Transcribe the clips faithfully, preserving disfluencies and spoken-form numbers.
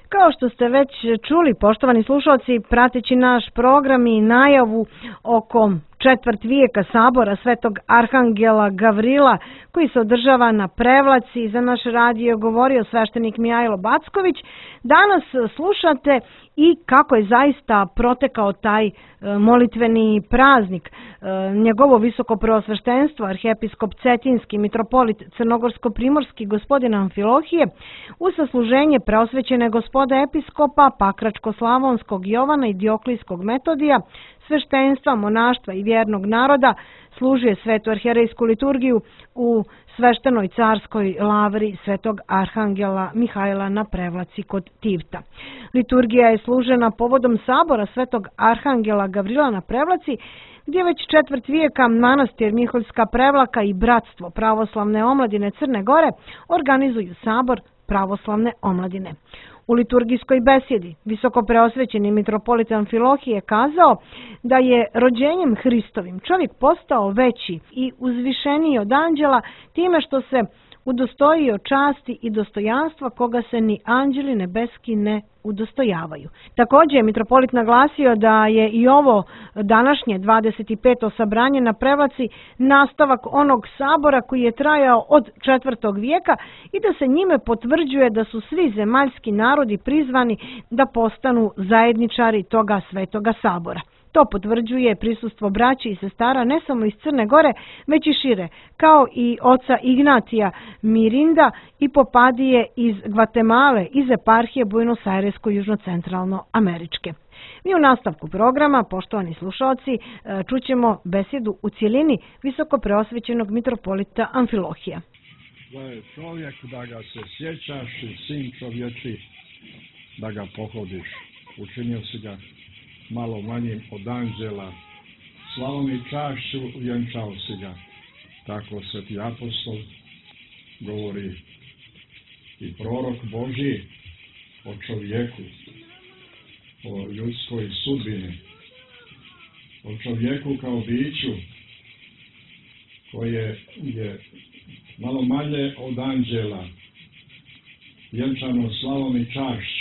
Kao što ste već čuli, poštovani slušalci, prateći naš program i najavu oko četvrt vijeka sabora Svetog Arhangela Gavrila koji se održava na Prevlaci, za naš radio je govorio sveštenik Mijajlo Backović. Danas slušate i kako je zaista protekao taj molitveni praznik. Njegovo visoko preosveštenstvo, arhijepiskop Cetinski, mitropolit Crnogorsko-primorski gospodin Amfilohije, u sasluženje preosvećene gospoda episkopa Pakračko-slavonskog Jovana i Dioklijskog Metodija, sveštenstva, monaštva i vjernog naroda, služuje svetu arhijerejsku liturgiju u sveštenoj carskoj lavri Svetog Arhangela Mihajla na Prevlaci kod Tivta. Liturgija je služena povodom sabora Svetog Arhangela Gavrila na Prevlaci, gdje već četvrt vijeka manastir Miholjska Prevlaka i Bratstvo pravoslavne omladine Crne Gore organizuju sabor pravoslavne omladine. U liturgijskoj besjedi visoko preosvećeni mitropolit Amfilohije je kazao da je rođenjem Hristovim čovjek postao veći i uzvišeniji od anđela time što se udostojio časti i dostojanstva koga se ni anđeli nebeski ne udostojavaju. Također je mitropolit naglasio da je i ovo današnje dvadeset peto sabranje na Prevlaci nastavak onog sabora koji je trajao od četvrtog vijeka i da se njime potvrđuje da su svi zemaljski narodi prizvani da postanu zajedničari toga svetoga sabora. To potvrđuje prisustvo braći i sestara ne samo iz Crne Gore, već i šire, kao i oca Ignatija Mirinda i popadije iz Gvatemale, iz eparhije Buenos Airesko-južno-centralno američke. Mi u nastavku programa, poštovani slušalci, čućemo besjedu u cijelini visoko preosvećenog mitropolita Amfilohija. Da je čovjek da ga se sjećaš i sin čovječi da ga pohodiš. Učinio si ga malo manjim od anđela, slavom i čašću vjenčao si ga. Tako sveti apostol govori i prorok Božji o čovjeku, o ljudskoj sudbini, o čovjeku kao biću koje je malo manje od anđela, vjenčano slavom i čašću.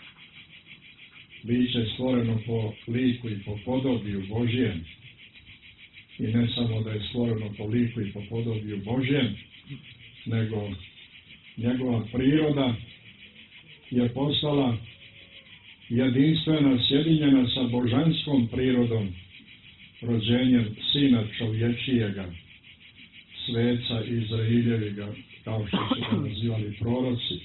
Biće stvoreno po liku i po podobiju Božjem. I ne samo da je stvoreno po liku i po podobiju Božjem, nego njegova priroda je postala jedinstvena, sjedinjena sa božanskom prirodom, rođenjem sina čovječijega, sveca Izrailjeviga, kao što su ga nazivali proroci,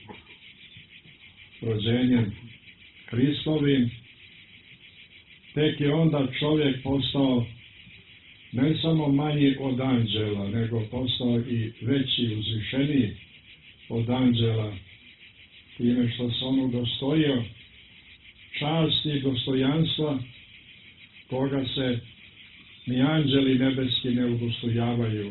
rođenjem Hristovim. Tek je onda čovjek postao ne samo manji od anđela, nego postao i veći, uzvišeniji od anđela, time što se on udostojio časti i dostojanstva koga se ni anđeli nebeski ne udostojavaju.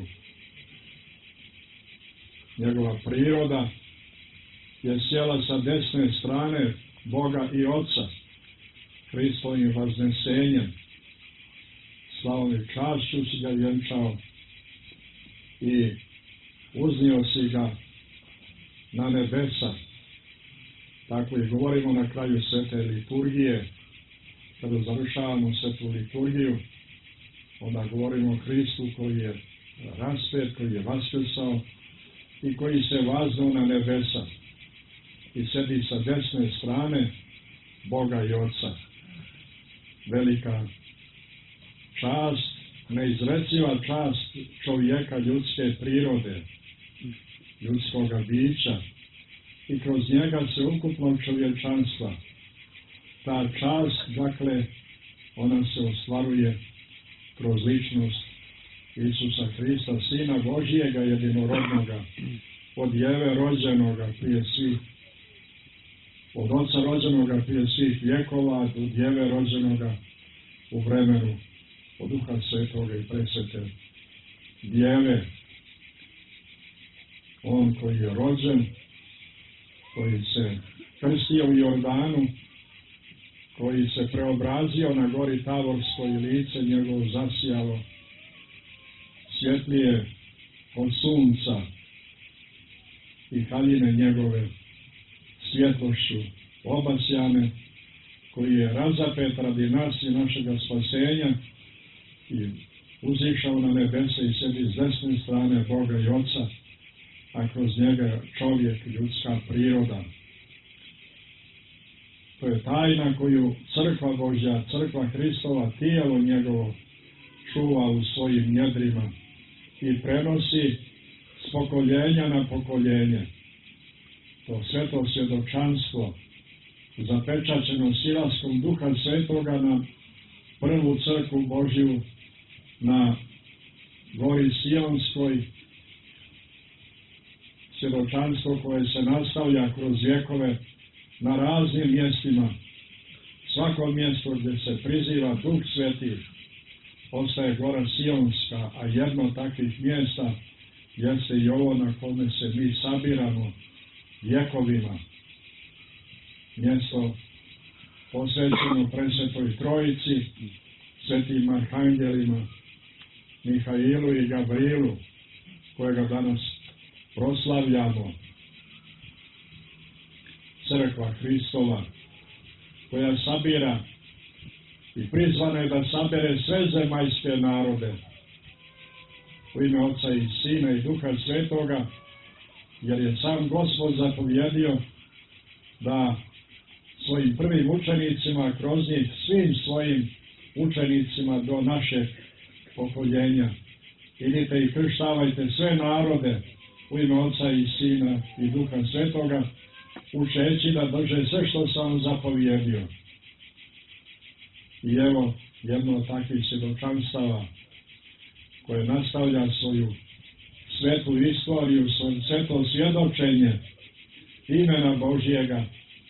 Njegova priroda je sjela sa desne strane Boga i Oca, Hristovim vaznesenjem, slavom i čašću si ga vjenčao i uznio si ga na nebesa. Tako i govorimo na kraju svete liturgije, kada završavamo svetu liturgiju, onda govorimo o Hristu koji je raspet, koji je vaskrsao i koji se vaznuo na nebesa i sedi sa desne strane Boga i Oca. Velika čast, neizreciva čast čovjeka, ljudske prirode, ljudskoga bića i kroz njega se ukupnog čovječanstva. Ta čast, dakle, ona se ostvaruje kroz ličnost Isusa Hrista, Sina Božijega jedinorodnoga, od Jeve rođenoga prije svih, od Oca rođenoga prije svih vjekova, od Djeve rođenoga u vremenu, od Duha Svetoga i presvete Djeve. On koji je rođen, koji se krstio u Jordanu, koji se preobrazio na gori Tavorskoj i lice njegovo zasijalo svjetlije od sunca i haljine njegove svjetlošću obasjane, koji je razapet radi nas i našega spasenja i uzišao na nebese i sedi s desne strane Boga i Oca, a kroz njega čovjek, ljudska priroda. To je tajna koju crkva Božja, crkva Hristova, tijelo njegovo čuva u svojim njedrima i prenosi s pokoljenja na pokoljenje. To sveto svjedočanstvo zapečaćeno silaskom Duha Svetoga na prvu crkvu Božju na gori Sionskoj, svjedočanstvo koje se nastavlja kroz vjekove na raznim mjestima. Svako mjesto gdje se priziva Duh Sveti ostaje gora Sionska, a jedno od takvih mjesta jeste i ovo na kome se mi sabiramo vjekovima. Mjesto posvećeno Presvetoj Trojici, svetim arhangelima Mihailu i Gavrilu, kojega danas proslavljamo. Crkva Hristova, koja sabira i prizvana je da sabere sve zemaljske narode u ime Oca i Sina i Duha Svetoga, jer je sam Gospod zapovjedio da svojim prvim učenicima, kroz njih svim svojim učenicima do našeg pokoljenja, idite i krštavajte sve narode u ime Oca i Sina i Duha Svetoga, učeći da drže sve što sam vam zapovjedio. I evo jedno od takvih svjedočanstava koje nastavlja svoju svetu istoriju, svoje sveto svjedočenje imena Božjega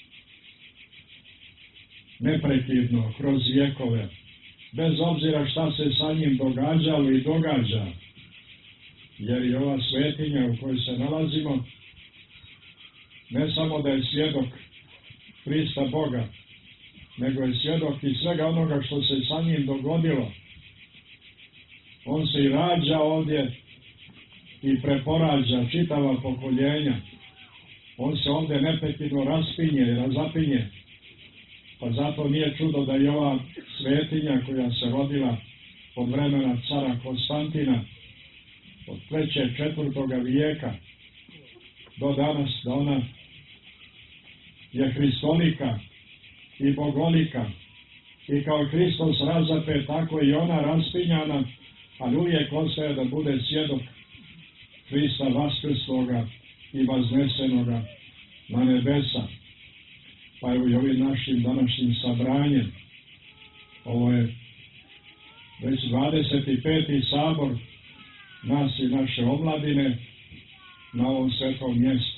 neprekidno kroz vjekove, bez obzira šta se sa njim događalo i događa, jer i ova svetinja u kojoj se nalazimo ne samo da je svjedok Hrista Boga, nego je svjedok i svega onoga što se sa njim dogodilo. On se i rađa ovdje i preporađa čitava pokoljenja. On se ovdje neprekidno raspinje i razapinje. Pa zato nije čudo da je ova svetinja koja se rodila od vremena cara Konstantina, od trećeg, četvrtoga vijeka do danas, da ona je hristolika i bogolika i kao Hristos razapet, tako i ona raspinjana, ali uvijek ostaje da bude svjedok Hrista vaskrsloga i vaznesenoga na nebesa. Pa evo i ovim našim današnjim sabranjem, ovo je već dvadeset peti sabor nas i naše omladine na ovom svetom mjestu.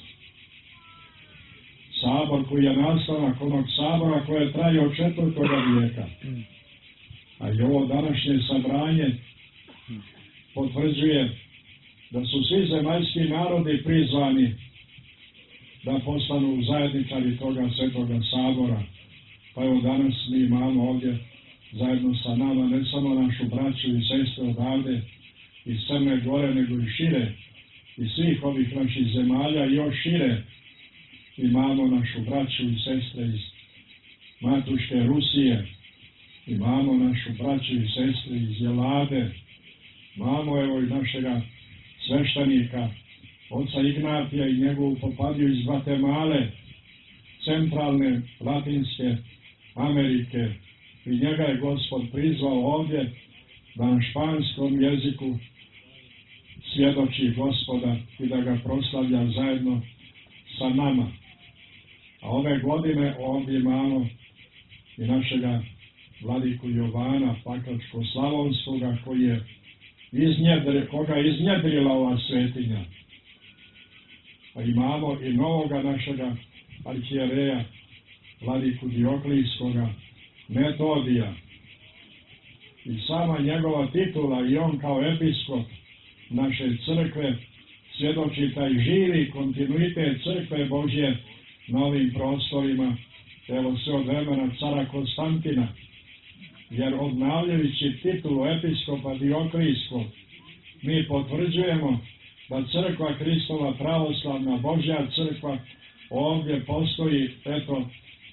Sabor koji je nastavak onog sabora koje traje od četvrtoga vijeka. A i ovo današnje sabranje potvrđuje da su svi zemaljski narodi prizvani da postanu zajedničari toga svetoga sabora. Pa evo danas mi imamo ovdje zajedno sa nama ne samo našu braću i sestre odavde iz Crne Gore, nego i šire, iz svih ovih naših zemalja i još šire imamo našu braću i sestre iz Matuške Rusije, imamo našu braću i sestre iz Jelade, imamo evo i našega sveštenika oca Ignatija i njegovu popadiju iz Gvatemale, centralne Latinske Amerike, i njega je Gospod prizvao ovdje da na španskom jeziku svjedoči Gospoda i da ga proslavlja zajedno sa nama. A ove godine ovdje imamo i našega vladiku Jovana Pakračko-Slavonskoga, koji je iznjedri, koga je iznjedrila ova svetinja. A imamo i novoga našega arhijereja vladiku Dioklijskoga Metodija. I sama njegova titula i on kao episkop naše crkve svjedoči taj živi kontinuitet crkve Božje na ovim prostorima, evo sve od vremena cara Konstantina, jer obnavljajući titulu episkopa Dioklijskog mi potvrđujemo da crkva Hristova pravoslavna Božja crkva ovdje postoji eto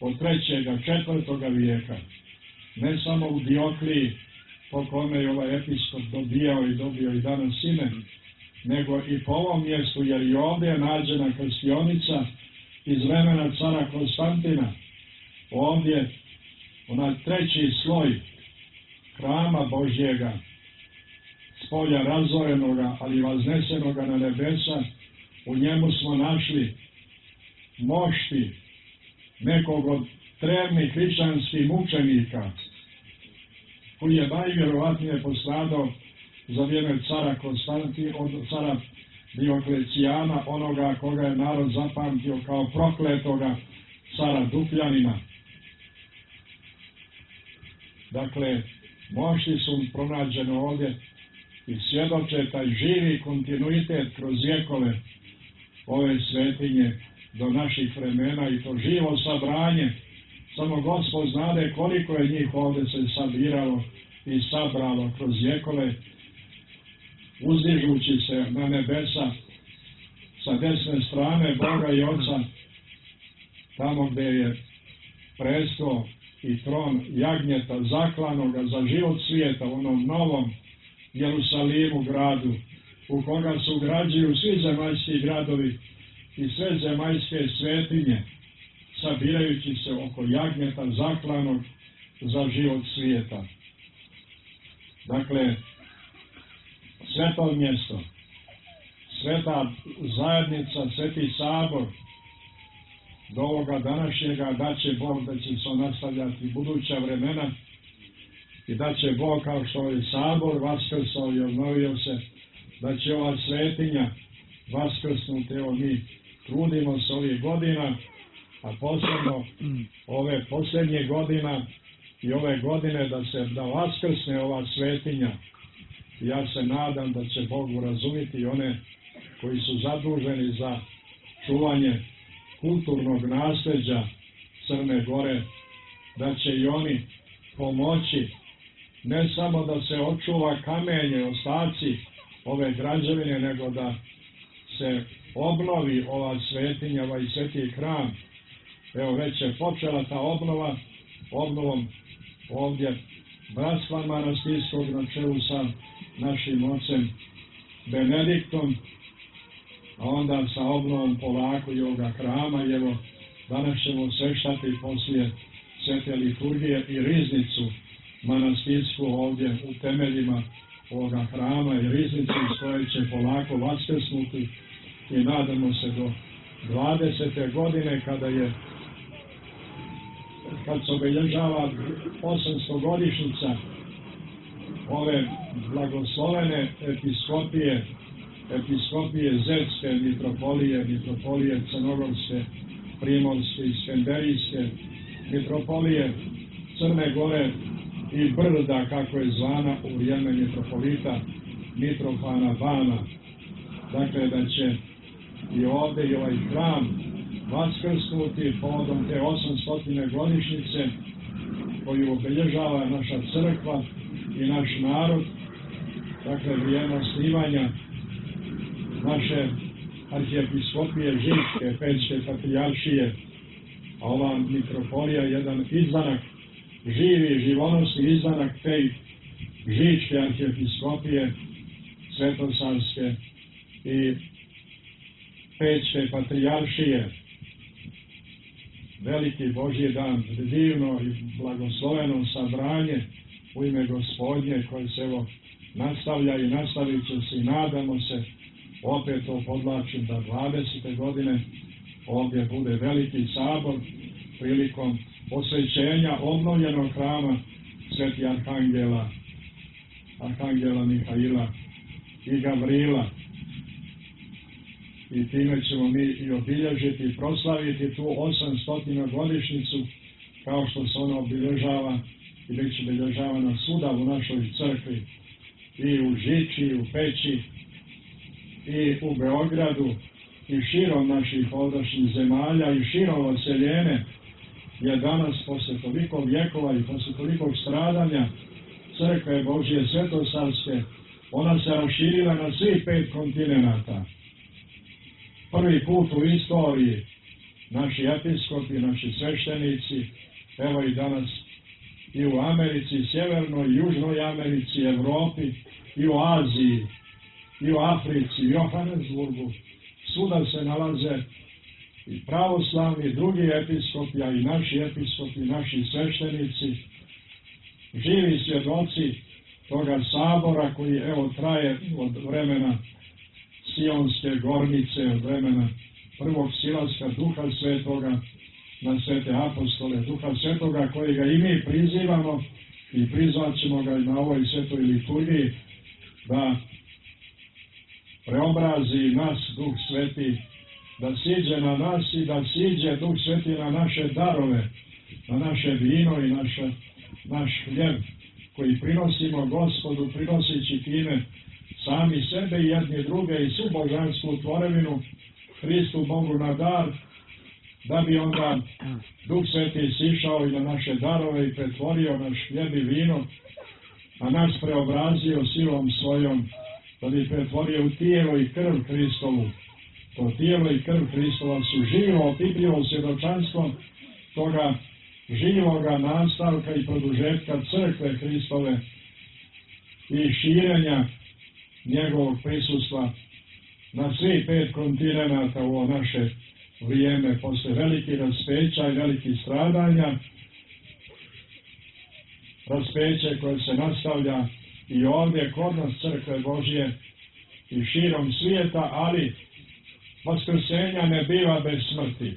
od trećega, četvrtoga vijeka. Ne samo u Diokliji, po kome je ovaj episkop dobijao i dobio i danas ime, nego i po ovom mjestu, jer i ovdje je nađena krstionica iz vremena cara Konstantina. Ovdje, onaj treći sloj hrama Božjega, s polja razorenoga, ali vaznesenoga na nebesa, u njemu smo našli mošti nekog od drevnih hrišćanskih mučenika, koji je najvjerovatnije postradao za vrijeme cara Konstantina, od cara Dioklecijana, onoga koga je narod zapamtio kao prokletoga cara Dukljanina. Dakle, mošti su pronađene ovdje i svjedoče taj živi kontinuitet kroz vjekove ove svetinje do naših vremena i to živo sabranje. Samo Gospod znade koliko je njih ovdje se sabiralo i sabralo kroz vjekove, uzdižući se na nebesa sa desne strane Boga i Oca, tamo gdje je presto i tron jagnjeta zaklanoga za život svijeta, u onom novom Jerusalimu gradu, u koga se ugrađuju svi zemaljski gradovi i sve zemaljske svetinje, sabirajući se oko jagnjeta zaklanog za život svijeta. Dakle, sveto mjesto, sveta zajednica, sveti sabor, do ovoga današnjega da će Bog da će se nastavljati buduća vremena i da će Bog, kao što je sabor vaskrsao i obnovio se, da će ova svetinja vaskrsnuti. Evo mi trudimo se ovih godina, a posebno ove posljednje godina i ove godine da se da vaskrsne ova svetinja. Ja se nadam da će Bog urazumiti one koji su zaduženi za čuvanje kulturnog nasljeđa Crne Gore, da će i oni pomoći ne samo da se očuva kamenje, ostaci ove građevine, nego da se obnovi ova svetinja, ovaj sveti hram. Evo, već je počela ta obnova, obnovom ovdje bratstva manastirskog na čelu sa našim ocem Benediktom, a onda sa obnovom polako i ovoga hrama. I evo, danas ćemo sveštati poslije svete liturgije i riznicu manastirsku ovdje u temeljima ovoga hrama i riznicu iz koje će polako vaskrsnuti i nadamo se do dvadesete godine kada je kad se obilježava osamstogodišnjica ove blagoslovene episkopije, episkopije Zetske, mitropolije, mitropolije Crnogorske, Primorske i Skenderijske, mitropolije Crne Gore i Brda, kako je zvana u vrijeme mitropolita Mitrofana Bana. Dakle, da će i ovdje i ovaj hram vaskrsnuti povodom te osamstotine godišnjice koju obilježava naša crkva i naš narod. Dakle, vrijeme osnivanja naše arhijepiskopije Žičke, Pećke patrijaršije, a ova mitropolija je jedan izdanak, živi, živonosni izdanak te Žičke arhijepiskopije, Svetosavske i Pećke patrijaršije. Veliki Božji dan, divno i blagosloveno sabranje u ime Gospodnje koje se evo nastavlja i nastavit će se i nadamo se, opet to podlačim, da dvadesete godine ovdje bude veliki sabor prilikom posvećenja obnovljenog hrama sveti Arhangela, Arhangela Mihaila i Gavrila. I time ćemo mi i obilježiti i proslaviti tu osamstotinu godišnjicu kao što se ona obilježava i već obilježavana svuda u našoj crkvi, i u Žiči, i u Peći, i u Beogradu, i širom naših ovdašnjih zemalja, i širom odseljene, jer danas posle toliko vjekova i posle tolikog stradanja crkve Božje Svetosavske, ona se raširila na svih pet kontinenata. Prvi put u istoriji naši episkopi, naši sveštenici, evo i danas i u Americi, Sjevernoj i Južnoj Americi, Evropi, i u Aziji, i u Africi, i u Johannesburgu, svuda se nalaze i pravoslavni, i drugi episkopi, a i naši episkopi, naši sveštenici, živi svjedoci toga sabora koji evo traje od vremena Sionske gornice, od vremena prvog silaska Duha Svetoga na svete apostole, Duha Svetoga kojega i mi prizivamo i prizvat ćemo ga na ovoj svetoj liturgiji da preobrazi nas Duh Sveti, da siđe na nas i da siđe Duh Sveti na naše darove, na naše vino i naše, naš hljeb koji prinosimo Gospodu, prinosići time sami sebe i jedni druge i svu božansku tvorevinu Hristu Bogu na dar, da bi onda Duh Sveti sišao i na naše darove i pretvorio naš hljeb i vino, a nas preobrazio silom svojom, da bi pretvorio u tijelo i krv Hristovu. To tijelo i krv Hristova su živo, opipljivo svjedočanstvo toga živoga nastavka i produžetka crkve Hristove i širenja njegovog prisustva na svih pet kontinenata u ovo naše vrijeme, posle velikih raspeća i velikih stradanja, raspeće koje se nastavlja i ovdje kod nas crkve Božje i širom svijeta, ali vaskrsenja ne biva bez smrti.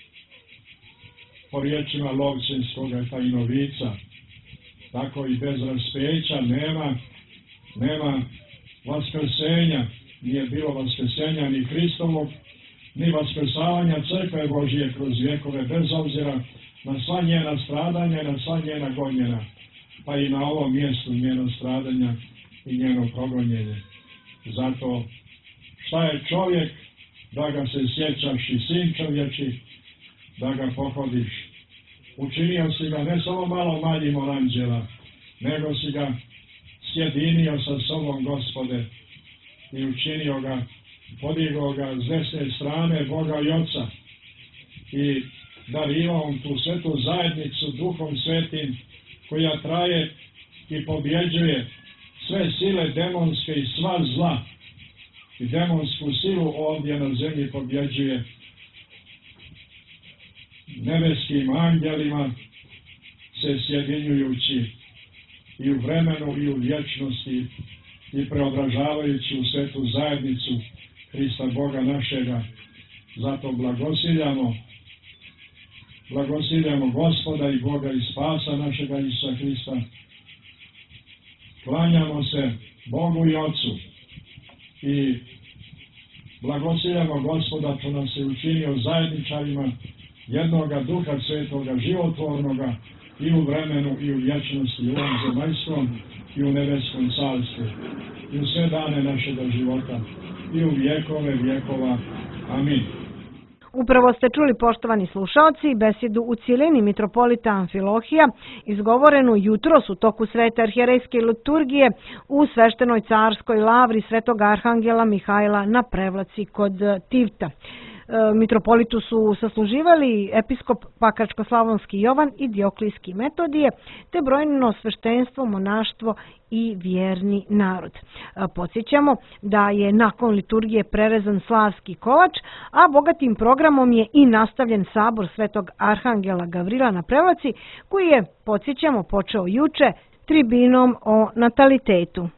Po riječima Lovćenskog tajnovica, tako i bez raspeća nema, nema vaskrsenja, nije bilo vaskrsenja ni Hristovog, ni vaskrsavanja crkve Božje kroz vjekove, bez obzira na sva njena stradanja i na sva njena gonjena, pa i na ovom mjestu njena stradanja i njeno progonjenje. Zato šta je čovjek, da ga se sjećaš i sin čovječi, da ga pohodiš. Učinio si ga ne samo malo manjim od anđela, nego si ga sjedinio sa sobom, Gospode, i učinio ga, podigao ga s desne strane Boga i Oca i darivao tu svetu zajednicu Duhom Svetim, koja traje i pobjeđuje sve sile demonske i sva zla. I demonsku silu ovdje na zemlji pobjeđuje nebeskim angelima, se sjedinjujući i u vremenu i u vječnosti i preobražavajući u svetu zajednicu Hrista Boga našega. Zato blagosiljamo, blagosiljamo Gospoda i Boga i Spasa našega Isusa Hrista. Klanjamo se Bogu i Otcu i blagosiljamo Gospoda što nam se učinio zajedničarima jednoga Duha Svetoga, životvornoga i u vremenu i u vječnosti, i u ovom zemaljskom i u nebeskom carstvu, i u sve dane našega života, i u vjekove vjekova. Amin. Upravo ste čuli, poštovani slušaoci, besedu u cijelini mitropolita Amfilohija, izgovorenu jutros u toku svete arhijerejske liturgije u sveštenoj carskoj lavri svetog arhangela Mihajla na Prevlaci kod Tivta. Mitropolitu su sasluživali episkop Pakračko-slavonski Jovan i Dioklijski Metodije, te brojno sveštenstvo, monaštvo i vjerni narod. Podsjećamo da je nakon liturgije prerezan slavski kolač, a bogatim programom je i nastavljen sabor svetog arhangela Gavrila na Prevlaci, koji je, podsjećamo, počeo juče tribinom o natalitetu.